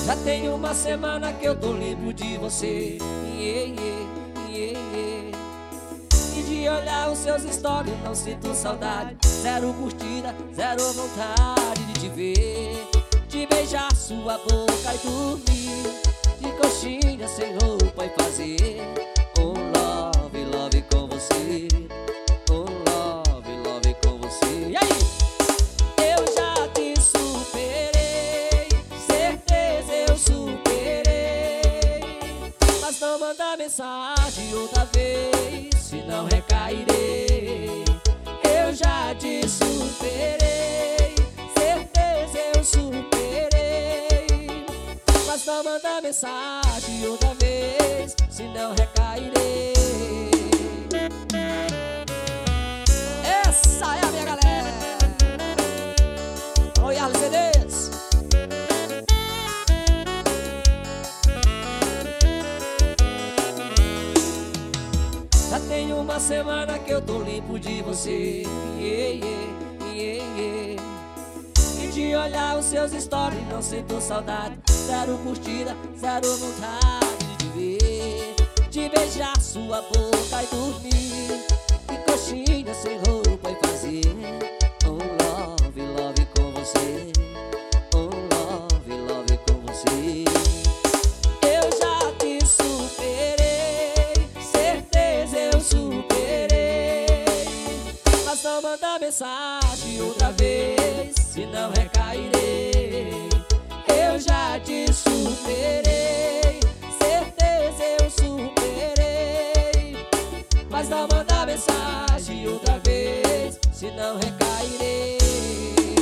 Já tem uma semana que eu tô limpo de você. E de olhar os seus stories não sinto saudade. Zero curtida, zero vontade de te ver, de beijar sua boca e dormir de coxinha sem roupa e fazer love, love com você. Love, love com você. E aí? Eu já te superei, certeza eu superei. Mas não manda mensagem outra vez, senão recairei. Eu já te superei, certeza eu superei. Mas não manda mensagem outra vez, senão recairei. Essa é a minha galera. Oi, CDs. Já tem uma semana que eu tô limpo de você. E de olhar os seus stories não sinto saudade. Zero curtida, zero vontade de te ver, de beijar sua boca e dormir de coxinha sem roupa e fazer love, love com você. Love, love com você. Eu já te superei, certeza eu superei. Mas não manda mensagem outra vez, senão recairei. Eu já te superei, certeza eu superei. Mas não manda mensagem outra vez, senão recairei.